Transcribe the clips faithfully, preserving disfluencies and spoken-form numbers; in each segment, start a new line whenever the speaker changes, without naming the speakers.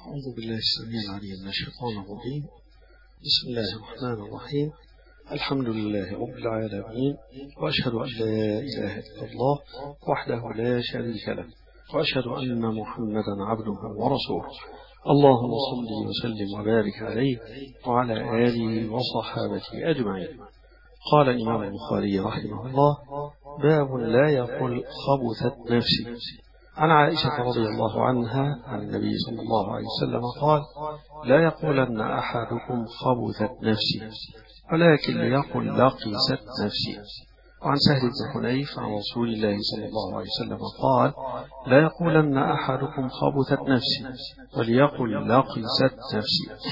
أعوذ بالله السميع العليم من الشيطان الرجيم. بسم الله الرحمن الرحيم. الحمد لله رب العالمين، وأشهد أن لا إله إلا الله وحده لا شريك له، وأشهد أن محمدا عبده ورسوله. اللهم صل وسلم وبارك عليه وعلى آله وصحابته أجمعين. قال الإمام البخاري رحمه الله: باب لا يقل خبثت نفسي. عن عائشة رضي الله عنها عن النبي صلى الله عليه وسلم قال: لا يقولن أحدكم خبثت نفسي، ولكن ليقل لقست نفسي. وعن سهل بن حنيف عن رسول الله صلى الله عليه وسلم قال: لا يقولن أحدكم خبثت نفسي، وليقل لقست نفسي.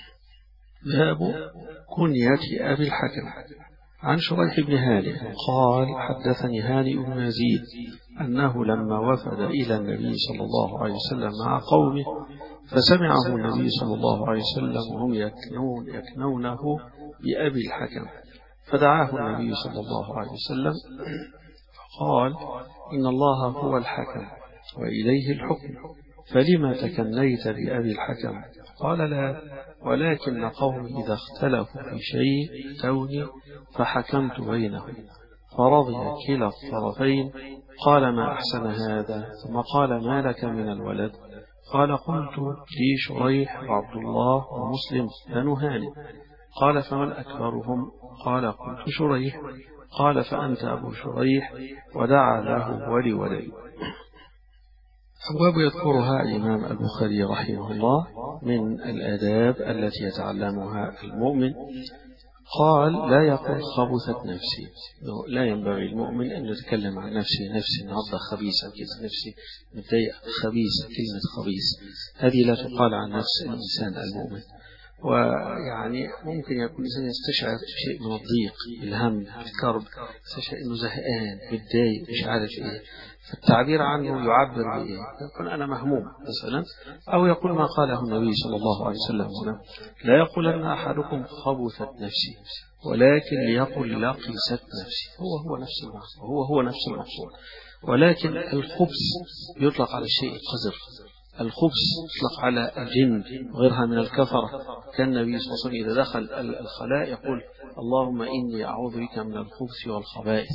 باب كنية أبي الحكم. عن شريح بن هانئ قال: حدثني هانئ بن يزيد أنه لما وفد إلى النبي صلى الله عليه وسلم مع قومه فسمعه النبي صلى الله عليه وسلم وهم يكنون يكنونه بأبي الحكم، فدعاه النبي صلى الله عليه وسلم فقال: إن الله هو الحكم وإليه الحكم، فلما تكنيت بأبي الحكم؟ قال: لا، ولكن قومي إذا اختلفوا في شيء أتوني فحكمت بينهم، فرضي كلا الطرفين. قال: ما أحسن هذا. ثم قال: ما لك من الولد؟ قال: قلت لي شريح وعبد الله ومسلم بن هانئ. قال: فمن أكبرهم؟ قال: قلت شريح. قال: فأنت أبو شريح. ودعا له ولولده. أبواب يذكرها الإمام البخاري رحمه الله من الآداب التي يتعلمها المؤمن. قال: لا يقول خبثت نفسي، لا ينبغي المؤمن أن يتكلم عن نفسه نفسي النهارده خبيثة كذا، نفسي متضايقة خبيثة، كلمة خبيث هذه لا تقال عن نفس الإنسان المؤمن. ويعني ممكن يكون الإنسان يستشعر شيء من الضيق، الهم، الكرب، يستشعر أنه زهقان، متضايق، مش عارف إيه، فالتعبير عنه يعبر بإيه؟ يقول أنا مهموم مثلا، أو يقول ما قاله النبي صلى الله عليه وسلم هنا: لا يقولن أحدكم خبثت نفسي، ولكن ليقل لقست نفسي. هو هو نفس المقصود، هو هو نفس المقصود، ولكن الخبث يطلق على الشيء القذر، الخبث يطلق على الجن وغيرها من الكفرة. كان النبي صلى الله عليه وسلم إذا دخل الخلاء يقول: اللهم إني أعوذ بك من الخبث والخبائث.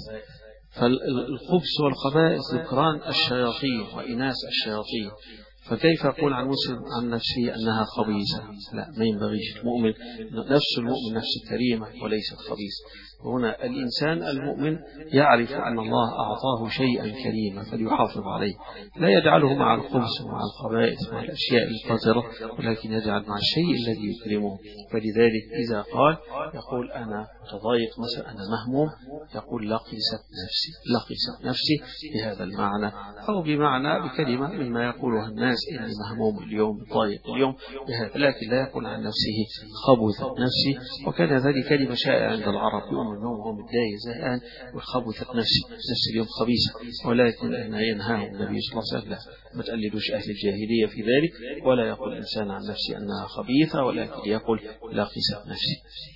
فالخبث والخبائث ذكران الشياطين وإناث الشياطين، فكيف يقول عن مسلم عن نفسه أنها خبيثة؟ لا، ما ينبغيش. المؤمن نفس المؤمن نفس الكريمة وليست خبيثة. هنا الإنسان المؤمن يعرف أن الله أعطاه شيئا كريما فليحافظ عليه، لا يجعله مع الخبث ومع الخبائث مع الأشياء القذرة، ولكن يجعل مع الشيء الذي يكرمه. فلذلك إذا قال يقول أنا متضايق مثلا، أنا مهموم، يقول لقست نفسي، لقست نفسي بهذا المعنى، أو بمعنى بكلمة مما يقولها الناس: إني مهموم اليوم، ضايق اليوم بهذا، لكن لا يقول عن نفسه خبثت نفسي. وكان ذلك كلمة شائعة عند العرب، يؤمن النوم وهو متضايق زهقان وخبثت نفسي، نفس اليوم خبيثة، ولكن ينهاه النبي صلى الله عليه وسلم: ما تقلدوش أهل الجاهلية في ذلك، ولا يقول الإنسان عن نفسه أنها خبيثة، ولكن يقول لقست نفسي.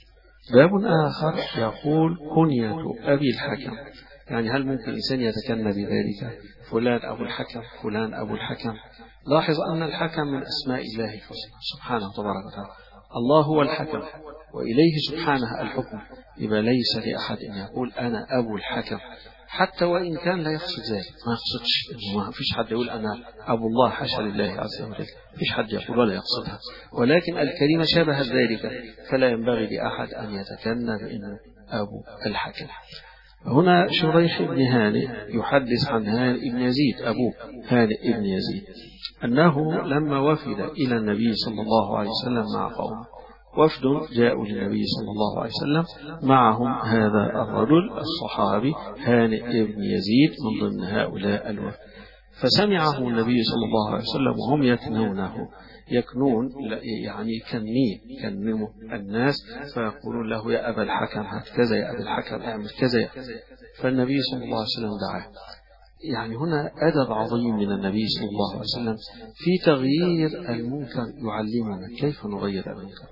باب آخر يقول كنية أبي الحكم. يعني هل ممكن الإنسان يتكنى بذلك؟ فلان أبو الحكم، فلان أبو الحكم. لاحظ أن الحكم من أسماء الله الحسنى سبحانه تبارك وتعالى. الله هو الحكم وإليه سبحانه الحكم، يبقى ليس لأحد أن يقول أنا أبو الحكم، حتى وإن كان لا يقصد ذلك، ما يقصدش، ما فيش حد يقول أنا أبو الله، حاشا لله عز وجل، فيش حد يقول ولا يقصدها، ولكن الكلمة شابه ذلك، فلا ينبغي لأحد أن يتكنى بأنه أبو الحكم. هنا شريح بن هانئ يحدث عن هانئ بن يزيد، أبوه هانئ بن يزيد، أنه لما وفد إلى النبي صلى الله عليه وسلم مع قوم، وفد جاءوا للنبي صلى الله عليه وسلم، معهم هذا الرجل الصحابي هانئ بن يزيد من ضمن هؤلاء الوفد، فسمعه النبي صلى الله عليه وسلم وهم يكنونه، يكنون يعني كنين، كنموا الناس، فيقولون له: يا أبا الحكم هات كذا، يا أبا الحكم اعمل كذا. فالنبي صلى الله عليه وسلم دعاه. يعني هنا أدب عظيم من النبي صلى الله عليه وسلم في تغيير المنكر، يعلمنا كيف نغير المنكر.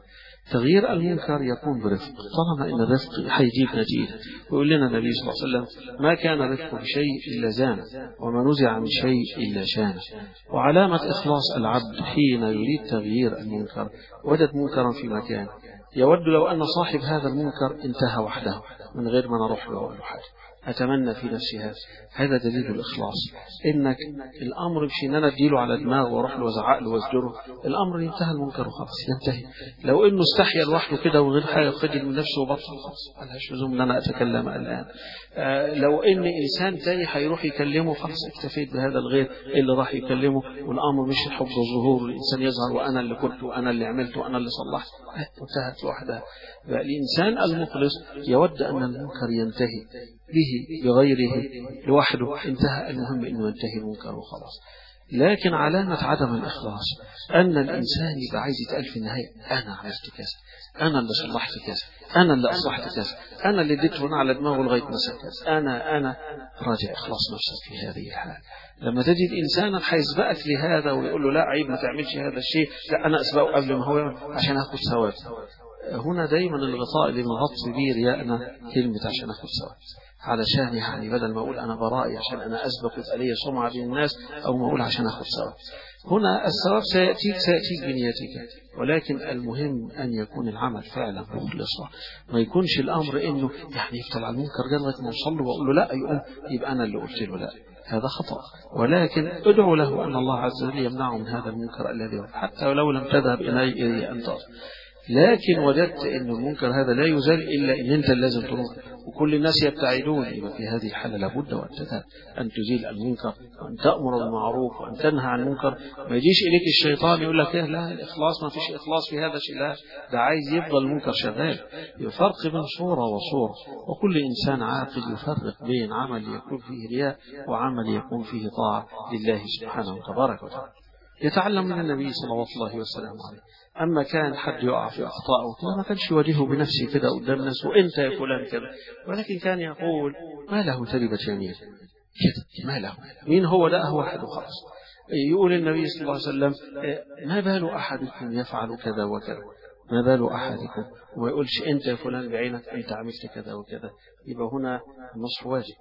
تغيير المنكر يكون برفق، طالما ان الرفق هيجيب نتيجه. ويقول لنا النبي صلى الله عليه وسلم: ما كان رفق بشيء الا زانه، وما نزع من شيء الا شانه. وعلامه اخلاص العبد حين يريد تغيير المنكر، وجد منكرا في مكان، يود لو ان صاحب هذا المنكر انتهى وحده من غير ما نروح له ولا حاجه. أتمنى في نفسي هذا هذا دليل الإخلاص. إنك الأمر مش إن أنا أديله على دماغه وأروح له وأزعق له وأزجره، الأمر ينتهى المنكر وخلاص ينتهي. لو إنه استحيا لوحده كده وغير حاجة خجل من نفسه وبطل، خلاص ملهاش لزوم إن أنا أتكلم الآن. آه لو إن إنسان تاني هيروح يكلمه، خلاص اكتفيت بهذا الغير اللي راح يكلمه، والأمر مش الحب والظهور الإنسان يظهر وأنا اللي كنت وأنا اللي عملت وأنا اللي صلحت، انتهت لوحدها. الإنسان المخلص يود أن المنكر ينتهي به بغيره لوحده، انتهى. المهم انه ينتهي المنكر وخلاص. لكن علامة عدم الإخلاص أن الإنسان يبقى عايز يتقال في النهاية: أنا عملت كذا، أنا اللي صلحت كذا، أنا اللي أصلحت كذا، أنا اللي اديته هنا على دماغه لغاية ما سكت، أنا أنا راجع إخلاص نفسك في هذه الحالة. لما تجد إنسانا هيسبقك لهذا ويقول له: لا عيب ما تعملش هذا الشيء، لا أنا أسبقه قبل ما هو عشان أخذ ثواب. هنا دايما الغطاء اللي بنغطي بيه رياءنا كلمة عشان أخذ ثواب، علشان يعني بدل ما أقول أنا برائي عشان أنا أسبق ويبقى لي سمعة بين الناس، أو ما أقول عشان أخذ ثواب. هنا الثواب سيأتيك سيأتيك بنيتك، ولكن المهم أن يكون العمل فعلا مخلصا. ما يكونش الأمر إنه يعني يفضل على المنكر لغاية ما أوصل له وأقول له لا، يقوم يبقى أنا اللي قلت له لا، هذا خطأ. ولكن ادعو له أن الله عز وجل يمنعه من هذا المنكر الذي حتى ولو لم تذهب إليه أنت. لكن وجدت أن المنكر هذا لا يزال إلا إن أنت لازم تروح، وكل الناس يبتعدون، يبقى في هذه الحالة لابد وأن تذهب أن تزيل المنكر وأن تأمر بالمعروف وأن تنهى عن المنكر. ما يجيش إليك الشيطان يقول لك: إيه لا الإخلاص، ما فيش إخلاص في هذا الشيء، لا ده عايز يفضل المنكر شغال. يفرق بين صورة وصورة، وكل إنسان عاقل يفرق بين عمل يكون فيه رياء وعمل يكون فيه طاعة لله سبحانه وتبارك وتعالى. يتعلم من النبي صلى الله عليه وسلم عليه. أما كان حد يقع في أخطاءه ما كانش يواجهه بنفسه كده قدام الناس وإنت يا فلان كده، ولكن كان يقول: ما له تربت يمين كده، ما له، مين هو؟ ده هو أحد خلاص. يقول النبي صلى الله عليه وسلم: ما بال أحدكم يفعل كذا وكذا، ما بال أحدكم، وما يقولش أنت يا فلان بعينك أنت عملت كذا وكذا. يبقى هنا النصح واجب.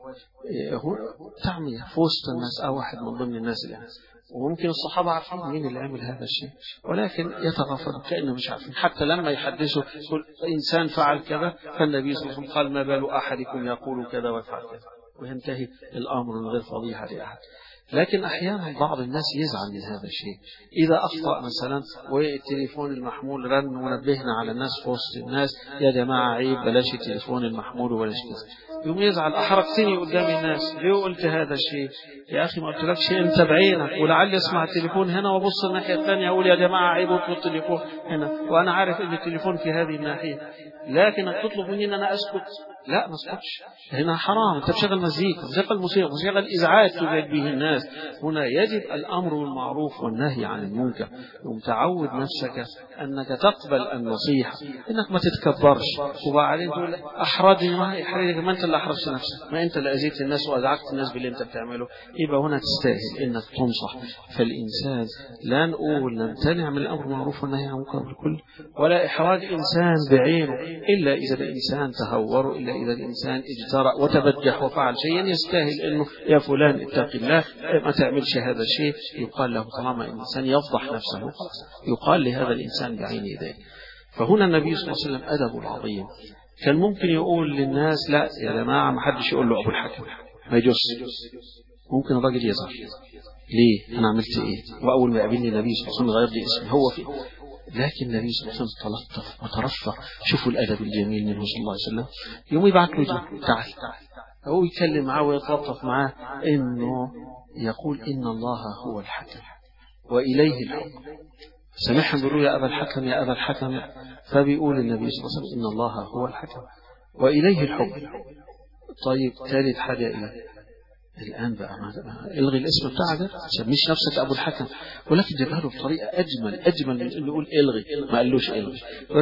تعمي في وسط الناس أو واحد من ضمن الناس يعني، وممكن الصحابة عارفين مين اللي عمل هذا الشيء، ولكن يتغافلوا كأنه مش عارفين. حتى لما يحدثوا كل إنسان فعل كذا، فالنبي صلى الله عليه وسلم قال: ما بال أحدكم يقول كذا ويفعل كذا، وينتهي الأمر من غير فضيحة لأحد. لكن أحيانا بعض الناس يزعل من هذا الشيء إذا أخطأ مثلا والتليفون المحمول رن ونبهنا على الناس في وسط الناس: يا جماعة عيب، بلاش التليفون المحمول وبلاش كذا. يوم يزعل: أحرجتني قدام الناس، ليه قلت هذا الشيء؟ يا أخي ما قلتلكش أنت بعينك، ولعلي أسمع التليفون هنا وابص الناحية الثانية أقول: يا جماعة عيب اطلب التليفون هنا، وأنا عارف أن التليفون في هذه الناحية. لكن تطلب مني أن أنا أسكت؟ لا ما اسكتش، هنا حرام. أنت بتشغل مزيكا، بتشغل موسيقى، بتشغل إزعاج تزعج به الناس. هنا يجب الأمر بالمعروف والنهي عن المنكر، ومتعود نفسك أنك تقبل النصيحة، أنك ما تتكبرش وبعدين تقول: أحرجني، ما يحرجك، ما أنت اللي أحرجت نفسك، ما أنت اللي أذيت الناس وأزعجت الناس باللي أنت بتعمله. يبقى هنا تستاهل أنك تنصح. فالإنسان لا نقول نمتنع من الأمر بالمعروف والنهي عن المنكر بالكل، ولا إحراج إنسان بعينه، إلا إذا الإنسان تهور، إلا إذا الإنسان اجترأ وتبجح وفعل شيئا يستاهل أنه يا فلان اتق الله ما تعملش هذا الشيء. يقال له طالما الإنسان يفضح نفسه يقال لهذا الإنسان بعين ذلك. فهنا النبي صلى الله عليه وسلم أدبه العظيم كان ممكن يقول للناس: لا يا جماعة ما حدش يقول له أبو الحكم، ما يجوز. ممكن الراجل يظهر: ليه أنا عملت إيه؟ وأول ما يقابلني النبي صلى الله عليه وسلم غير لي اسمي هو فيه. لكن النبي صلى الله عليه وسلم تلطف وترفق. شوفوا الأدب الجميل منه صلى الله عليه وسلم. يوم يبعث له تعال هو يتكلم معاه ويتلطف معاه، إنه يقول: إن الله هو الحكم وإليه الحكم. سمعهم بيقولوا: يا أبا الحكم يا أبا الحكم، فبيقول النبي صلى الله عليه وسلم: إن الله هو الحكم وإليه الحكم. طيب ثالث حاجة إيه؟ الآن بقى الغي الاسم بتاعك ده، ما تسميش نفسك أبو الحكم، ولكن جابها له بطريقة أجمل أجمل من إنه يقول الغي، ما قالوش الغي.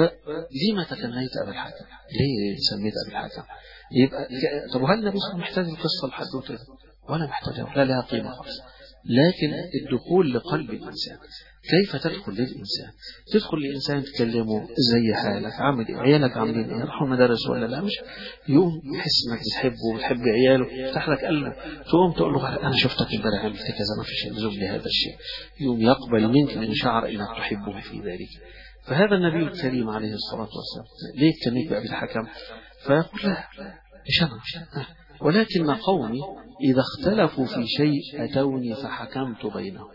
لما تكنيت أبو الحكم؟ ليه سميت أبو الحكم؟ يبقى طب وهل النبي صلى الله عليه وسلم محتاج القصة الحدوثة؟ ولا محتاجها، ولا لها قيمة خالص. لكن الدخول لقلب الإنسان كيف تدخل للإنسان؟ تدخل للإنسان تكلمه زي حالك، عامل إيه؟ عيالك عاملين إيه؟ راحوا المدارس ولا لا؟ مش يوم يحس إنك بتحبه وبتحب عياله، يفتح لك قلبه، تقوم تقول له أنا شفتك امبارح عملت كذا، ما فيش لزوم لهذا الشيء، يوم يقبل منك من شعر إنك تحبه في ذلك. فهذا النبي الكريم عليه الصلاة والسلام ليه كان بأبي الحكم؟ فيقول لا مش أنا، ولكن قومي إذا اختلفوا في شيء أتوني فحكمت بينهم.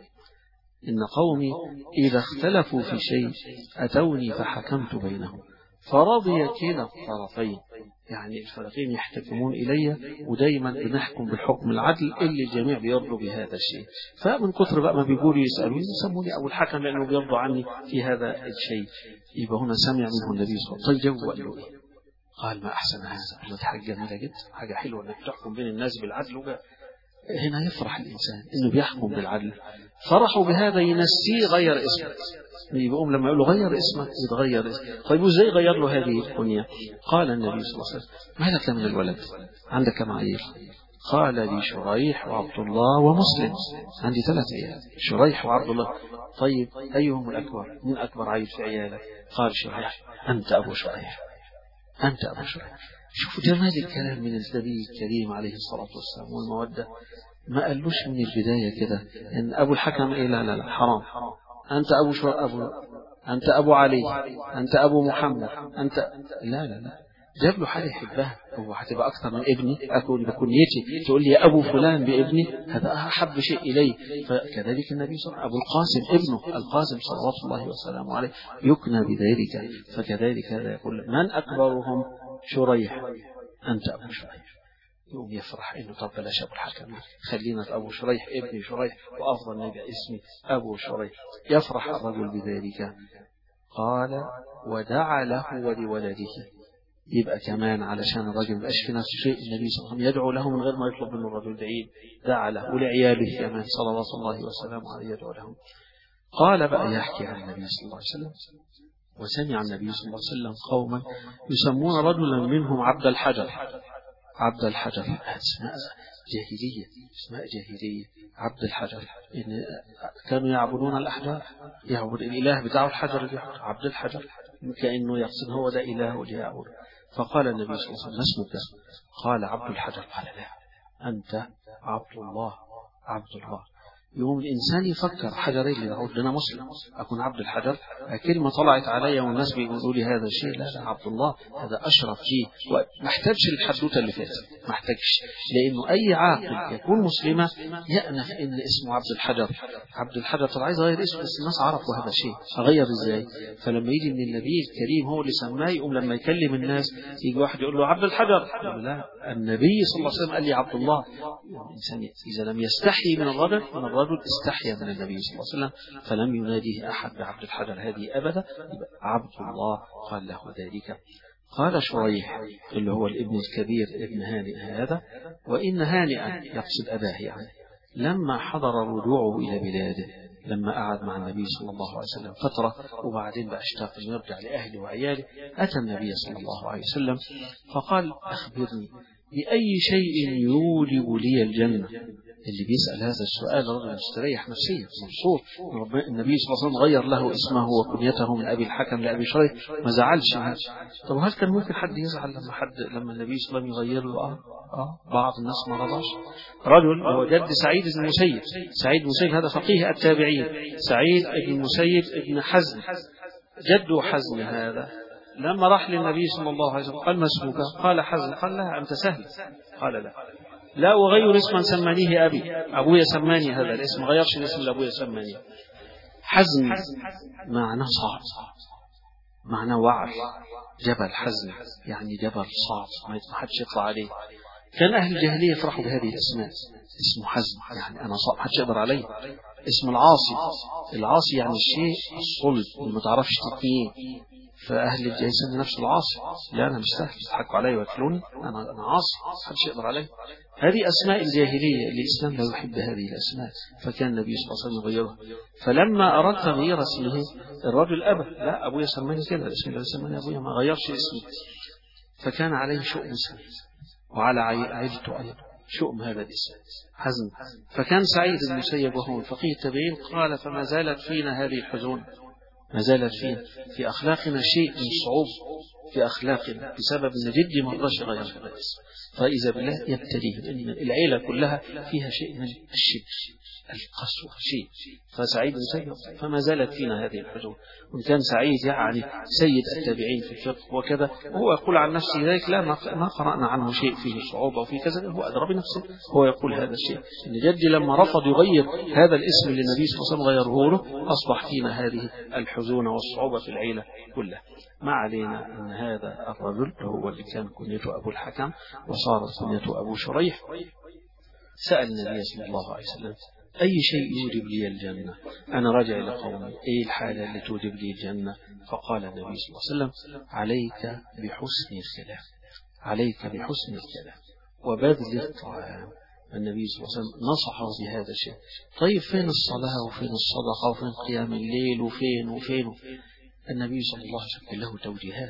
إن قومي إذا اختلفوا في شيء أتوني فحكمت بينهم فرضي كلا الطرفين، يعني الفريقين يحتكمون إلي ودايما بنحكم بالحكم العدل اللي الجميع بيرضوا بهذا الشيء. فمن كثر بقى ما بيقولوا يسألوني يسموني أبو الحكم لأنه بيرضوا عني في هذا الشيء. يبقى هنا سمع منه النبي صلى الله عليه وسلم. طيب جو قال له إيه؟ قال ما أحسن هذا، قال حاجة جميلة جدا، حاجة حلوة إنك تحكم بين الناس بالعدل. وبقى هنا يفرح الإنسان إنه بيحكم بالعدل. فرحوا بهذا ينسيه غير اسمه، يقوم لما يقول له غير اسمك يتغير اسمه. طيب وازاي غير له هذه الكنية؟ قال النبي صلى الله عليه وسلم ما لك من الولد؟ عندك كم عيل؟ قال لي شريح وعبد الله ومسلم، عندي ثلاث عيال شريح وعبد الله. طيب أيهم الأكبر؟ من أكبر عيل في عيالك؟ قال شريح. أنت أبو شريح، أنت أبو شريح. شوفوا جمال الكلام من النبي الكريم عليه الصلاة والسلام والمودة. ما قالوش من البداية كده إن أبو الحكم إيه، لا لا لا حرام، أنت أبو شو أبو أنت أبو علي، أنت أبو محمد، أنت لا لا لا، جاب له حاجة يحبها. هو هتبقى أكثر من ابني، أكون بكنيتي تقول لي يا أبو فلان بابني، هذا أحب شيء إلي. فكذلك النبي صلى الله عليه وسلم أبو القاسم ابنه القاسم صلوات الله وسلامه عليه يكنى بذلك. فكذلك هذا يقول من أكبرهم شريح، أنت أبو شريح. يوم يفرح إنه طب بلاش أبو الحكم، خلينا في أبو شريح ابن شريح وأفضل نبي اسمي أبو شريح. يفرح الرجل بذلك. قال ودعا له ولولده. يبقى كمان علشان الرجل مبقاش في نفس شيء النبي صلى الله عليه وسلم يدعو له من غير ما يطلب منه الرجل دعين، دعا له ولعياله كمان صلوات الله وسلامه عليه يدعو لهم. قال بقى يحكي عن النبي صلى الله عليه وسلم وسمع النبي صلى الله عليه وسلم قوما يسمون رجلا منهم عبد الحجر. عبد الحجر اسماء جاهلية، اسماء جاهلية. عبد الحجر إن كانوا يعبدون الأحجار، يعبد الإله بتاعه الحجر، عبد الحجر كأنه يقصد هو ده إله وجاء يعبد. فقال النبي صلى الله عليه وسلم ما اسمك؟ قال عبد الحجر. قال لا أنت عبد الله، عبد الله. يوم الإنسان يفكر حجري اللي يعود لنا مسلم، أكون عبد الحجر، كلمة طلعت علي والناس بيقولوا لي هذا الشيء، لا لا عبد الله هذا أشرف شيء. وما احتاجش الحدوتة اللي فاتت، ما احتاجش، لأنه أي عاقل يكون مسلمة يأنف إن اسمه عبد الحجر. عبد الحجر طلع عايز غير اسمه بس الناس عرفوا هذا الشيء، أغير إزاي؟ فلما يجي من النبي الكريم هو اللي سماه، يقوم لما يكلم الناس يجي واحد يقول له عبد الحجر، يقول لا النبي صلى الله عليه وسلم قال لي عبد الله. الإنسان إذا لم يستحي من الرجل من الرجل استحيا من النبي صلى الله عليه وسلم فلم يناديه أحد بعبد الحجر هذه أبدا، عبد الله قال له ذلك. قال شريح اللي هو الابن الكبير ابن هانئ هذا، وإن هانئا يقصد أباه يعني لما حضر رجوعه إلى بلاده، لما قعد مع النبي صلى الله عليه وسلم فترة وبعدين بقى اشتاق أن يرجع لأهله وعياله، أتى النبي صلى الله عليه وسلم فقال أخبرني بأي شيء يولد لي الجنة. اللي بيسأل هذا السؤال رجل مستريح نفسيا مبسوط. النبي صلى الله عليه وسلم غير له اسمه وكنيته من أبي الحكم لأبي شريح، ما زعلش. طب هل كان ممكن حد يزعل لما حد لما النبي صلى الله عليه وسلم يغير له؟ آه آه بعض الناس ما رضاش. رجل هو جد سعيد بن المسيب، سعيد بن المسيب هذا فقيه التابعين، سعيد بن المسيب ابن حزم جد حزم هذا، لما راح للنبي صلى الله عليه وسلم قال ما اسمك؟ قال حزم. قال لا أنت سهل. قال لا لا أغير اسما سمانيه أبي، أبويا سماني هذا الاسم، ما غيرش الاسم اللي أبويا سماني. حزم معناه صعب، معناه وعر، جبل حزم يعني جبل صعب ما حدش يطلع عليه. كان أهل الجاهلية يفرحوا بهذه الأسماء، اسمه حزم يعني أنا صعب حدش يقدر عليه. اسم العاصي، العاصي يعني الشيء الصلب اللي ما تعرفش تتنيه، فأهل الجاهلية يسمي نفسه العاصي، لا أنا مش سهل يضحكوا علي ويأكلوني، أنا أنا عاصي محدش يقدر علي. هذه أسماء الجاهلية، الإسلام لا يحب هذه الأسماء، فكان النبي صلى الله عليه وسلم يغيرها. فلما أراد تغيير اسمه الرجل أبى، لا أبويا سماني كذا، الاسم اللي سماني أبويا ما غيرش اسمي. فكان عليه شؤم سنين وعلى عائلته أيضا، شؤم هذا الاسم حزن. فكان سعيد بن المسيب وهو من فقيه التابعين قال فما زالت فينا هذه الحزون، ما زالت فينا في أخلاقنا شيء من الصعوبة في أخلاقنا بسبب أن جدي ما رضاش يغير هذا الاسم. فإذا بالله يبتليه إن العيلة كلها فيها شيء من الشدة القسوة شيء. فسعيد بن المسيب فما زالت فينا هذه الحزون. وإن كان سعيد يعني سيد التابعين في الفقه وكذا، وهو يقول عن نفسه ذلك لا ما قرأنا عنه شيء فيه صعوبة وفي كذا، هو أدرى بنفسه. هو يقول هذا الشيء إن جدي لما رفض يغير هذا الاسم اللي النبي صلى الله عليه وسلم غيره له أصبح فينا هذه الحزون والصعوبة في العيلة كلها. ما علينا أن هذا الرجل هو اللي كان كنيته أبو الحكم وصارت كنيته أبو شريح سأل النبي صلى الله عليه وسلم أي شيء يوجب لي الجنة؟ أنا راجع إلى قومي، أي الحالة اللي توجب لي الجنة؟ فقال النبي صلى الله عليه وسلم عليك بحسن الكلام، عليك بحسن الكلام وبذل الطعام. النبي صلى الله عليه وسلم نصحه بهذا الشيء. طيب فين الصلاة وفين الصدقة وفين قيام الليل وفين وفين؟ النبي صلى الله عليه وسلم له توجيهات،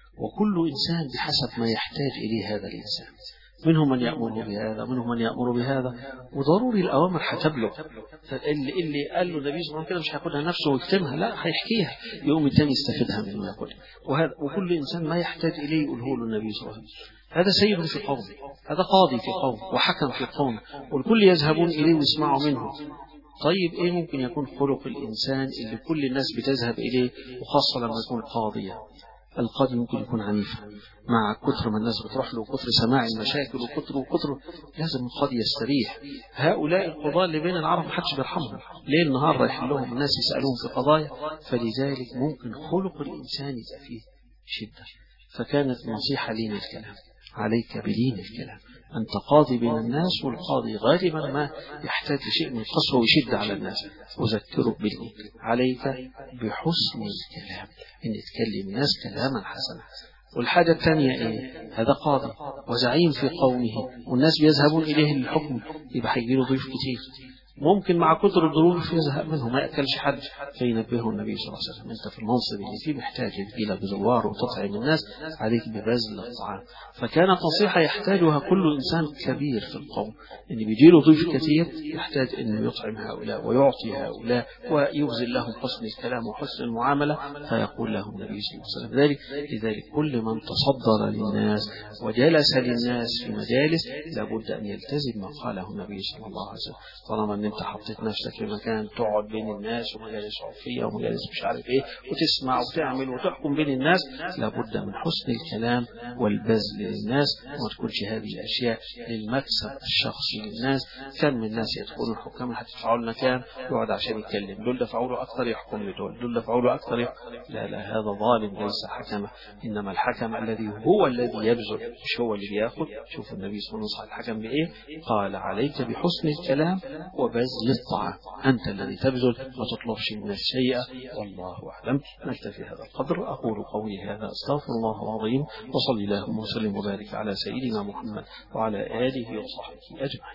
وكل إنسان بحسب ما يحتاج إليه هذا الإنسان. منهم من يأمر بهذا منهم من يأمر بهذا، وضروري الأوامر حتبلغ. فاللي اللي قال له النبي صلى الله عليه وسلم كده مش هياخدها نفسه ويكتمها، لا هيحكيها يوم الثاني يستفيدها منه وياخدها. وهذا وكل إنسان ما يحتاج إليه يقوله له النبي صلى الله عليه وسلم. هذا سيد في قوم، هذا قاضي في قوم وحكم في قوم، والكل يذهبون إليه ويسمعوا منه. طيب إيه ممكن يكون خلق الإنسان اللي كل الناس بتذهب إليه، وخاصة لما يكون قاضيا؟ القاضي ممكن يكون عنيف مع كثر ما الناس بتروح له وكثر سماع المشاكل وكثر وكثر، لازم القاضي يستريح. هؤلاء القضاة اللي بين العرب ما حدش بيرحمهم، ليل نهار رايح لهم الناس يسألوهم في قضايا، فلذلك ممكن خلق الإنسان يبقى فيه شدة. فكانت نصيحة لين الكلام، عليك بلين الكلام. أنت قاضي بين الناس، والقاضي غالبا ما يحتاج شيء من قسوة ويشد على الناس. أذكرك بالله عليك بحسن الكلام، إن تكلم الناس كلاما حسنا. والحاجة الثانية إيه؟ هذا قاضي وزعيم في قومه والناس بيذهبون إليه للحكم، يبقى هيجيله ضيوف كتير، ممكن مع كثر الظروف يزهق منه ما يأكلش حد، فينبهه النبي صلى الله عليه وسلم أنت في المنصب اللي فيه محتاج إلى بزوار وتطعم الناس، عليك ببذل الطعام. فكانت نصيحة يحتاجها كل إنسان كبير في القوم، إن بيجيله ضيف كثير يحتاج أن يطعم هؤلاء ويعطي هؤلاء ويبذل لهم حسن الكلام وحسن المعاملة. فيقول لهم النبي صلى الله عليه وسلم ذلك. لذلك كل من تصدر للناس وجلس للناس في مجالس لابد أن يلتزم ما قاله النبي صلى الله عليه وسلم. طالما انت حطيت نفسك في مكان تقعد بين الناس ومجالس عرفيه ومجالس مش عارف ايه وتسمع وتعمل وتحكم بين الناس، لابد من حسن الكلام والبذل للناس، وما تكونش هذه الاشياء للمكسب الشخصي للناس. كان من الناس يدخلون الحكام هتدفعوا لنا كام يقعد عشان يتكلم، دول دفعوا له اكثر يحكم لدول، دول دفعوا له اكثر يحكم. لا لا هذا ظالم ليس حكما، انما الحكم الذي هو الذي يبذل مش هو اللي بياخذ. شوف النبي صلى الله عليه وسلم الحكم بايه؟ قال عليك بحسن الكلام وبذل للطعام، أنت الذي تبذل ما تطلبش من الناس شيئا. والله أعلم. نكتفي هذا القدر. أقول قولي هذا أستغفر الله العظيم، وصلي اللهم وسلم وبارك على سيدنا محمد وعلى آله وصحبه أجمعين.